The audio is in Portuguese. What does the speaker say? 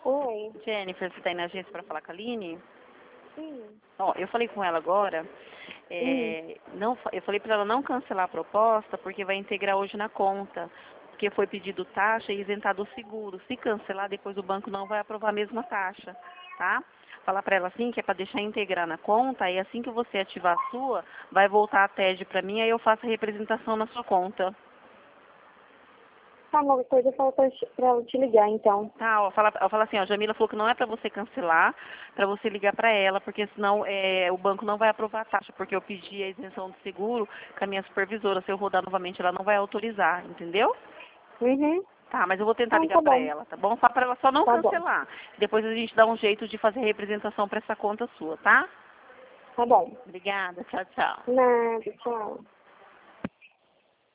Oi. Jennifer, você está aí na agência para falar com a Aline? Sim. Ó, eu falei com ela agora, eu falei para ela não cancelar a proposta porque vai integrar hoje na conta, porque foi pedido taxa e isentado o seguro. Se cancelar, depois o banco não vai aprovar a mesma taxa, tá? Falar para ela assim que é para deixar integrar na conta e assim que você ativar a sua, vai voltar a TED para mim, aí eu faço a representação na sua conta. Tá, uma coisa eu falo pra ela te ligar, então. Tá, ó, fala assim, ó, Jamila falou que não é para você cancelar, para você ligar para ela, porque senão o banco não vai aprovar a taxa, porque eu pedi a isenção do seguro com a minha supervisora, se eu rodar novamente ela não vai autorizar, entendeu? Uhum. Tá, mas eu vou tentar Então, ligar tá para bom. ela, tá bom? Fala para ela só não Tá bom. cancelar. Depois a gente dá um jeito de fazer representação para essa conta sua, tá? Tá bom. Obrigada, tchau, tchau. Nada, tchau.